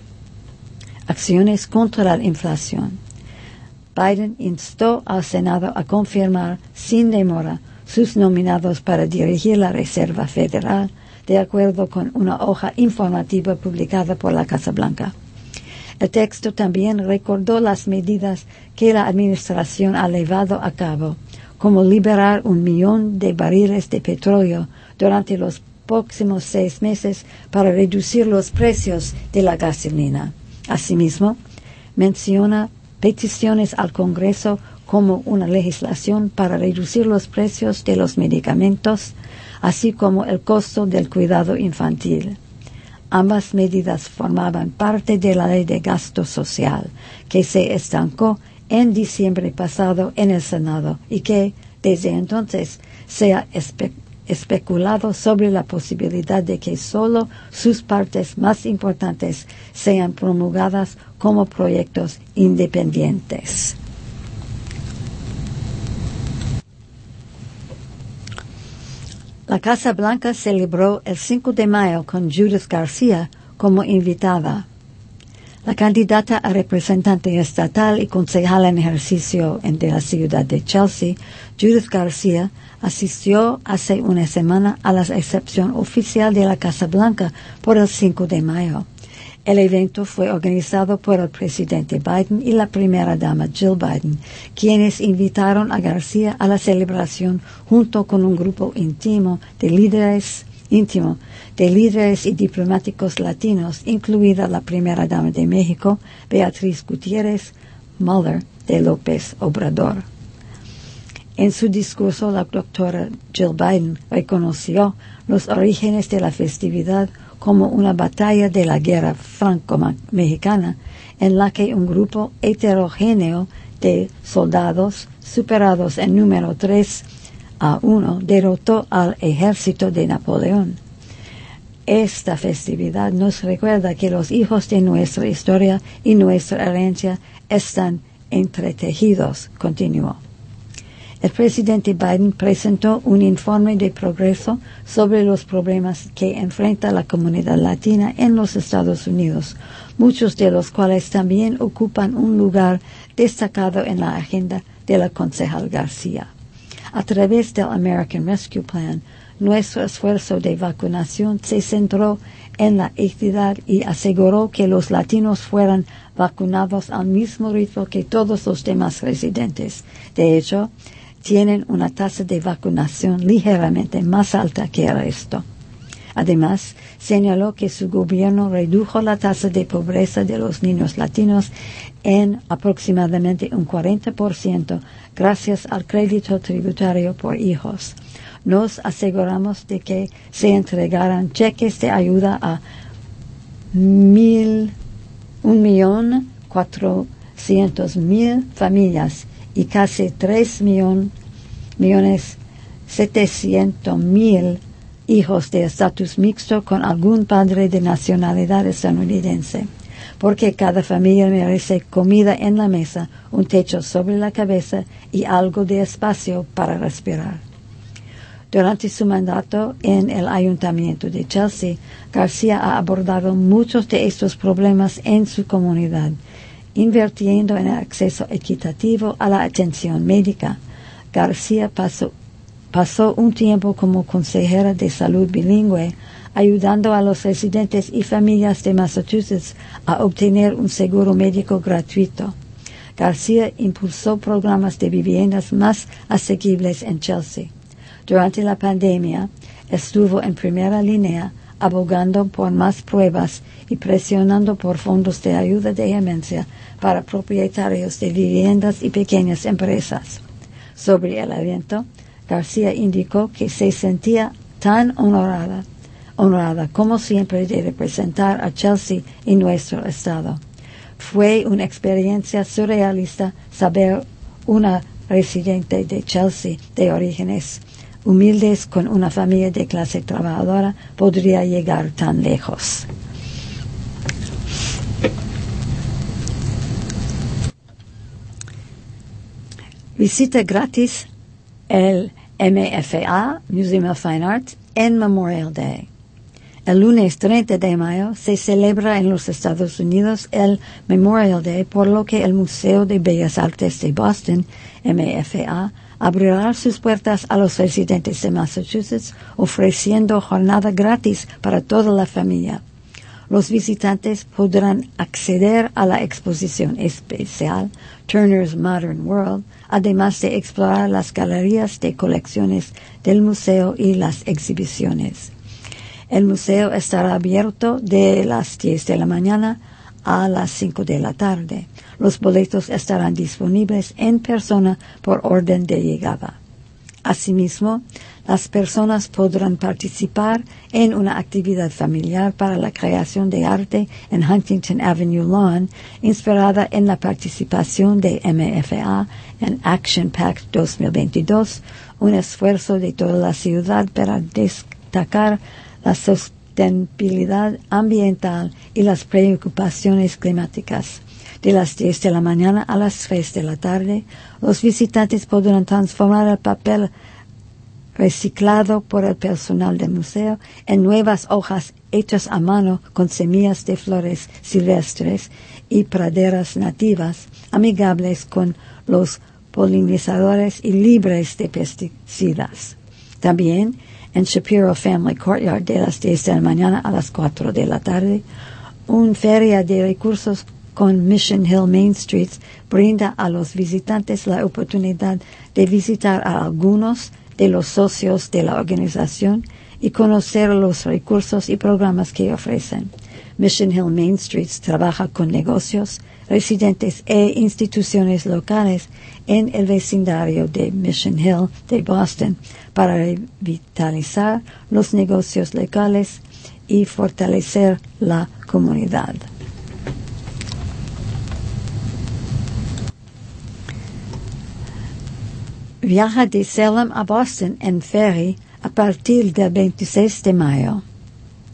Acciones contra la inflación. Biden instó al Senado a confirmar sin demora sus nominados para dirigir la Reserva Federal, de acuerdo con una hoja informativa publicada por la Casa Blanca. El texto también recordó las medidas que la administración ha llevado a cabo, como liberar un millón de barriles de petróleo durante los próximos seis meses para reducir los precios de la gasolina. Asimismo, menciona peticiones al Congreso como una legislación para reducir los precios de los medicamentos, así como el costo del cuidado infantil. Ambas medidas formaban parte de la Ley de Gasto Social, que se estancó en diciembre pasado en el Senado y que, desde entonces, se ha espe- especulado sobre la posibilidad de que solo sus partes más importantes sean promulgadas como proyectos independientes. La Casa Blanca celebró el cinco de mayo con Judith García como invitada. La candidata a representante estatal y concejala en ejercicio de la ciudad de Chelsea, Judith García, asistió hace una semana a la recepción oficial de la Casa Blanca por el cinco de mayo. El evento fue organizado por el presidente Biden y la primera dama Jill Biden, quienes invitaron a García a la celebración junto con un grupo íntimo de líderes, íntimo de líderes y diplomáticos latinos, incluida la primera dama de México, Beatriz Gutiérrez Müller de López Obrador. En su discurso, la doctora Jill Biden reconoció los orígenes de la festividad como una batalla de la guerra franco-mexicana en la que un grupo heterogéneo de soldados, superados en número tres a uno, derrotó al ejército de Napoleón. Esta festividad nos recuerda que los hijos de nuestra historia y nuestra herencia están entretejidos, continuó. El presidente Biden presentó un informe de progreso sobre los problemas que enfrenta la comunidad latina en los Estados Unidos, muchos de los cuales también ocupan un lugar destacado en la agenda de la concejal García. A través del American Rescue Plan, nuestro esfuerzo de vacunación se centró en la equidad y aseguró que los latinos fueran vacunados al mismo ritmo que todos los demás residentes. De hecho, tienen una tasa de vacunación ligeramente más alta que el resto. Además, señaló que su gobierno redujo la tasa de pobreza de los niños latinos en aproximadamente un cuarenta por ciento gracias al crédito tributario por hijos. Nos aseguramos de que se entregaran cheques de ayuda a mil, un millón cuatrocientos mil familias y casi tres millon, millones setecientos mil hijos de estatus mixto con algún padre de nacionalidad estadounidense, porque cada familia merece comida en la mesa, un techo sobre la cabeza y algo de espacio para respirar. Durante su mandato en el Ayuntamiento de Chelsea, García ha abordado muchos de estos problemas en su comunidad, invirtiendo en el acceso equitativo a la atención médica. García pasó, pasó un tiempo como consejera de salud bilingüe, ayudando a los residentes y familias de Massachusetts a obtener un seguro médico gratuito. García impulsó programas de viviendas más asequibles en Chelsea. Durante la pandemia, estuvo en primera línea abogando por más pruebas y presionando por fondos de ayuda de emergencia para propietarios de viviendas y pequeñas empresas. Sobre el evento, García indicó que se sentía tan honorada, honorada como siempre de representar a Chelsea y nuestro estado. Fue una experiencia surrealista saber una residente de Chelsea de orígenes humildes con una familia de clase trabajadora podría llegar tan lejos. Visita gratis el M F A, Museum of Fine Arts, en Memorial Day. El lunes treinta de mayo se celebra en los Estados Unidos el Memorial Day, por lo que el Museo de Bellas Artes de Boston, M F A, abrirá sus puertas a los residentes de Massachusetts, ofreciendo jornada gratis para toda la familia. Los visitantes podrán acceder a la exposición especial Turner's Modern World, además de explorar las galerías de colecciones del museo y las exhibiciones. El museo estará abierto de las diez de la mañana a las cinco de la tarde. Los boletos estarán disponibles en persona por orden de llegada. Asimismo, las personas podrán participar en una actividad familiar para la creación de arte en Huntington Avenue Lawn, inspirada en la participación de M F A en Action Pact dos mil veintidós, un esfuerzo de toda la ciudad para destacar la sostenibilidad ambiental y las preocupaciones climáticas. De las diez de la mañana a las tres de la tarde, los visitantes podrán transformar el papel reciclado por el personal del museo en nuevas hojas hechas a mano con semillas de flores silvestres y praderas nativas, amigables con los polinizadores y libres de pesticidas. También, en Shapiro Family Courtyard, de las diez de la mañana a las cuatro de la tarde, una feria de recursos con Mission Hill Main Street brinda a los visitantes la oportunidad de visitar a algunos de los socios de la organización y conocer los recursos y programas que ofrecen. Mission Hill Main Street trabaja con negocios, residentes e instituciones locales en el vecindario de Mission Hill de Boston para revitalizar los negocios locales y fortalecer la comunidad. Viaja de Salem a Boston en ferry a partir del veintiséis de mayo.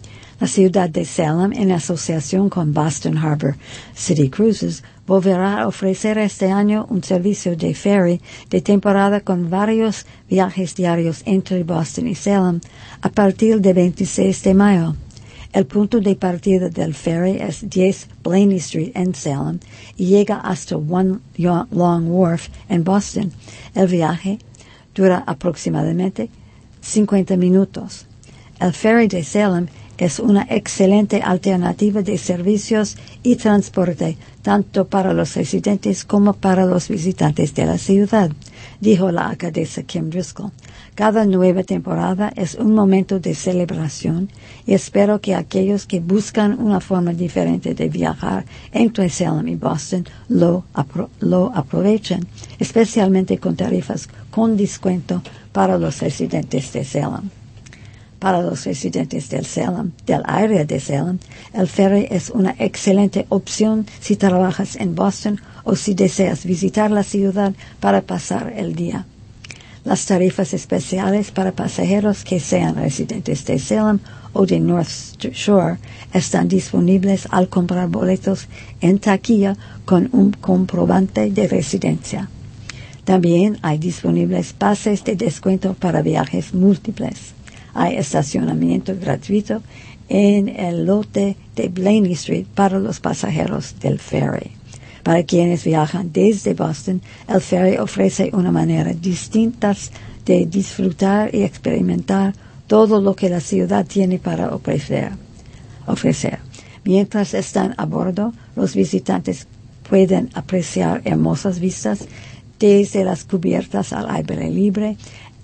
La ciudad de Salem, en asociación con Boston Harbor City Cruises, volverá a ofrecer este año un servicio de ferry de temporada con varios viajes diarios entre Boston y Salem a partir del veintiséis de mayo. El punto de partida del ferry es diez Blaney Street en Salem y llega hasta One Long Wharf en Boston. El viaje dura aproximadamente cincuenta minutos. El ferry de Salem es una excelente alternativa de servicios y transporte tanto para los residentes como para los visitantes de la ciudad, dijo la alcaldesa Kim Driscoll. Cada nueva temporada es un momento de celebración y espero que aquellos que buscan una forma diferente de viajar entre Salem y Boston lo, apro- lo aprovechen, especialmente con tarifas con descuento para los residentes de Salem. Para los residentes del Salem, del área de Salem, el ferry es una excelente opción si trabajas en Boston o si deseas visitar la ciudad para pasar el día. Las tarifas especiales para pasajeros que sean residentes de Salem o de North Shore están disponibles al comprar boletos en taquilla con un comprobante de residencia. También hay disponibles pases de descuento para viajes múltiples. Hay estacionamiento gratuito en el lote de Blaney Street para los pasajeros del ferry. Para quienes viajan desde Boston, el ferry ofrece una manera distinta de disfrutar y experimentar todo lo que la ciudad tiene para ofrecer. ofrecer. Mientras están a bordo, los visitantes pueden apreciar hermosas vistas desde las cubiertas al aire libre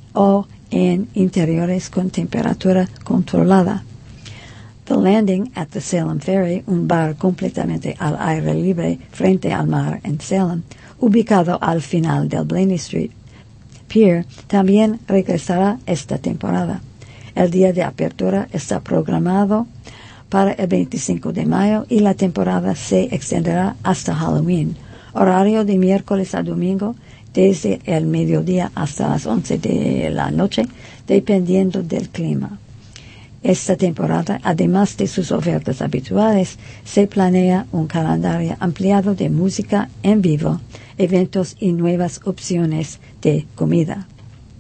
o en interiores con temperatura controlada. The Landing at the Salem Ferry, un bar completamente al aire libre frente al mar en Salem, ubicado al final del Blaney Street Pier, también regresará esta temporada. El día de apertura está programado para el veinticinco de mayo y la temporada se extenderá hasta Halloween. Horario de miércoles a domingo, desde el mediodía hasta las once de la noche, dependiendo del clima. Esta temporada, además de sus ofertas habituales, se planea un calendario ampliado de música en vivo, eventos y nuevas opciones de comida.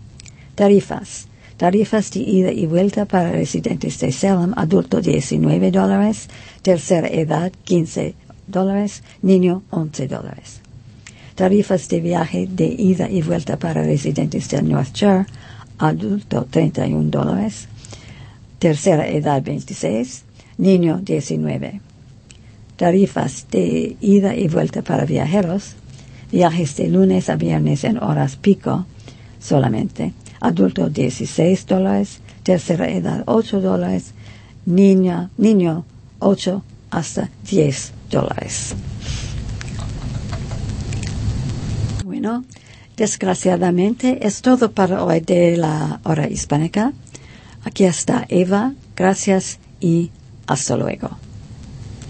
Tarifas. Tarifas de ida y vuelta para residentes de Salem, adulto diecinueve dólares, tercera edad quince dólares, niño once dólares. Tarifas de viaje de ida y vuelta para residentes del North Shore, adulto treinta y un dólares, tercera edad veintiséis, niño diecinueve. Tarifas de ida y vuelta para viajeros, viajes de lunes a viernes en horas pico solamente, adulto dieciséis dólares, tercera edad ocho dólares, niña, niño ocho hasta diez dólares. Bueno, desgraciadamente es todo para hoy de la hora hispánica. Aquí está Eva. Gracias y hasta luego.